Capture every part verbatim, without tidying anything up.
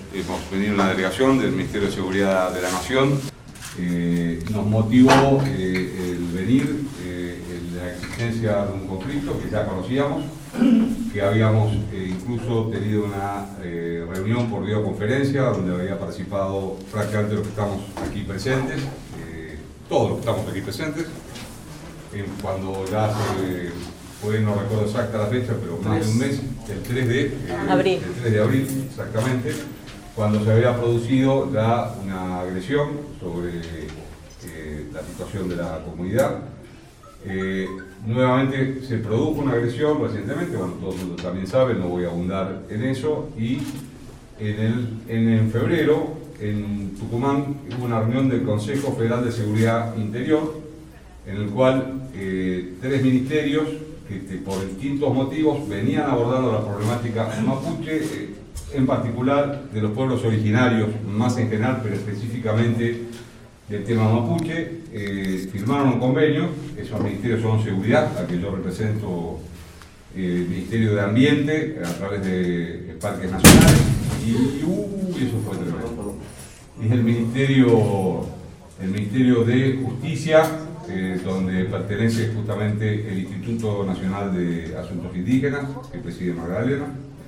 hemos venido una delegación del Ministerio de Seguridad de la Nación. Eh, nos motivó eh, el venir, eh, la existencia de un conflicto que ya conocíamos, que habíamos eh, incluso tenido una eh, reunión por videoconferencia donde había participado prácticamente los que estamos aquí presentes, eh, todos los que estamos aquí presentes, eh, cuando ya se fue, no recuerdo exacta la fecha, pero más de un mes, el tres de, eh, abril. el tres de abril exactamente, cuando se había producido ya una agresión sobre eh, la situación de la comunidad. Eh, nuevamente se produjo una agresión recientemente, bueno, todo el mundo también sabe, no voy a abundar en eso, y en, el, en, en febrero en Tucumán hubo una reunión del Consejo Federal de Seguridad Interior, en el cual eh, tres ministerios que, que por distintos motivos venían abordando la problemática mapuche, eh, en particular de los pueblos originarios, más en general, pero específicamente del tema mapuche, eh, firmaron un convenio. Esos ministerios son Seguridad, a que yo represento, eh, el Ministerio de Ambiente, a través de Parques Nacionales, y, y uh, eso fue tremendo. Y el Ministerio, el Ministerio de Justicia, eh, donde pertenece justamente el Instituto Nacional de Asuntos Indígenas, que preside Magdalena.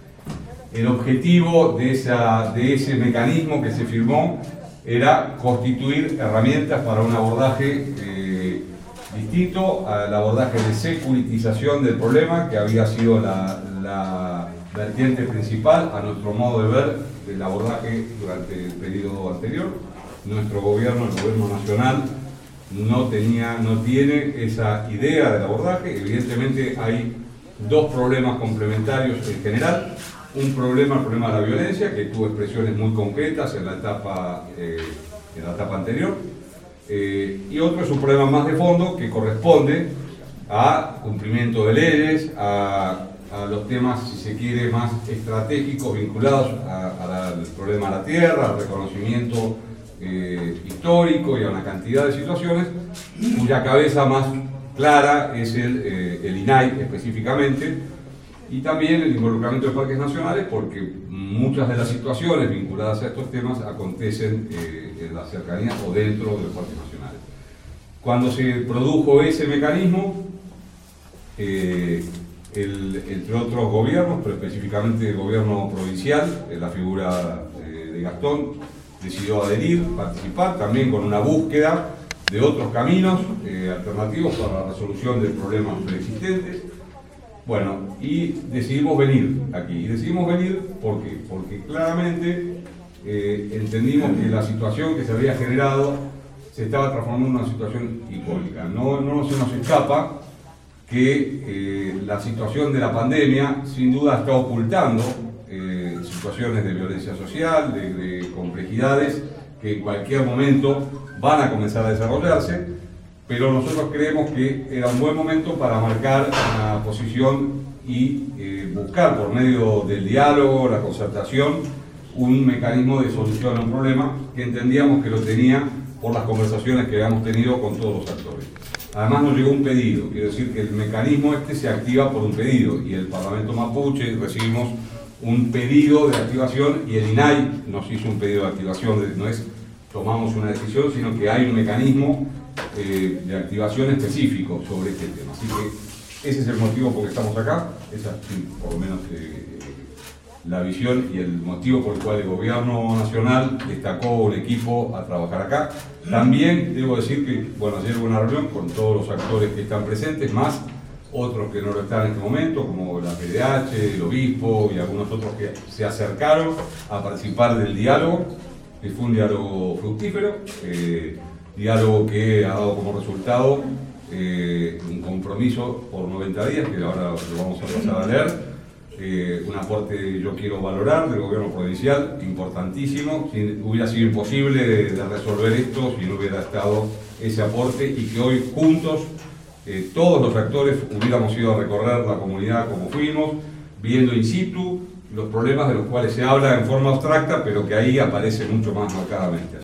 El objetivo de, esa, de ese mecanismo que se firmó era constituir herramientas para un abordaje eh, distinto al abordaje de securitización del problema, que había sido la, la vertiente principal, a nuestro modo de ver, del abordaje durante el periodo anterior. Nuestro gobierno, el gobierno nacional, no, tenía, no tiene esa idea del abordaje. Evidentemente hay dos problemas complementarios en general. Un problema, el problema de la violencia, que tuvo expresiones muy concretas en la etapa, eh, en la etapa anterior, eh, y otro es un problema más de fondo que corresponde a cumplimiento de leyes, a, a los temas, si se quiere, más estratégicos vinculados al problema de la tierra, al reconocimiento eh, histórico y a una cantidad de situaciones, cuya cabeza más clara es el, eh, el I N A I específicamente, y también el involucramiento de parques nacionales, porque muchas de las situaciones vinculadas a estos temas acontecen eh, en la cercanía o dentro de los parques nacionales. Cuando se produjo ese mecanismo, eh, el, entre otros gobiernos, pero específicamente el gobierno provincial, en la figura eh, de Gastón, decidió adherir, participar, también con una búsqueda de otros caminos eh, alternativos para la resolución de problemas preexistentes. Bueno, y decidimos venir aquí. Y decidimos venir ¿por qué? Porque claramente eh, entendimos que la situación que se había generado se estaba transformando en una situación icónica. No, no se nos escapa que eh, la situación de la pandemia sin duda está ocultando eh, situaciones de violencia social, de, de complejidades que en cualquier momento van a comenzar a desarrollarse. Pero nosotros creemos que era un buen momento para marcar una posición y eh, buscar por medio del diálogo, la concertación, un mecanismo de solución a un problema que entendíamos que lo tenía por las conversaciones que habíamos tenido con todos los actores. Además nos llegó un pedido, quiero decir que el mecanismo este se activa por un pedido, y el Parlamento Mapuche recibimos un pedido de activación y el I N A I nos hizo un pedido de activación, no es tomamos una decisión, sino que hay un mecanismo Eh, de activación específico sobre este tema. Así que ese es el motivo por el que estamos acá, esa es por lo menos eh, la visión y el motivo por el cual el gobierno nacional destacó un equipo a trabajar acá. También debo decir que, bueno, ayer hubo una reunión con todos los actores que están presentes, más otros que no lo están en este momento, como la P D H, el obispo y algunos otros que se acercaron a participar del diálogo, que fue un diálogo fructífero. Eh, diálogo que ha dado como resultado eh, un compromiso por noventa días, que ahora lo vamos a pasar a leer, eh, un aporte yo quiero valorar del gobierno provincial, importantísimo. Sin, hubiera sido imposible de, de resolver esto si no hubiera estado ese aporte, y que hoy juntos eh, todos los actores hubiéramos ido a recorrer la comunidad como fuimos, viendo in situ los problemas de los cuales se habla en forma abstracta, pero que ahí aparecen mucho más marcadamente.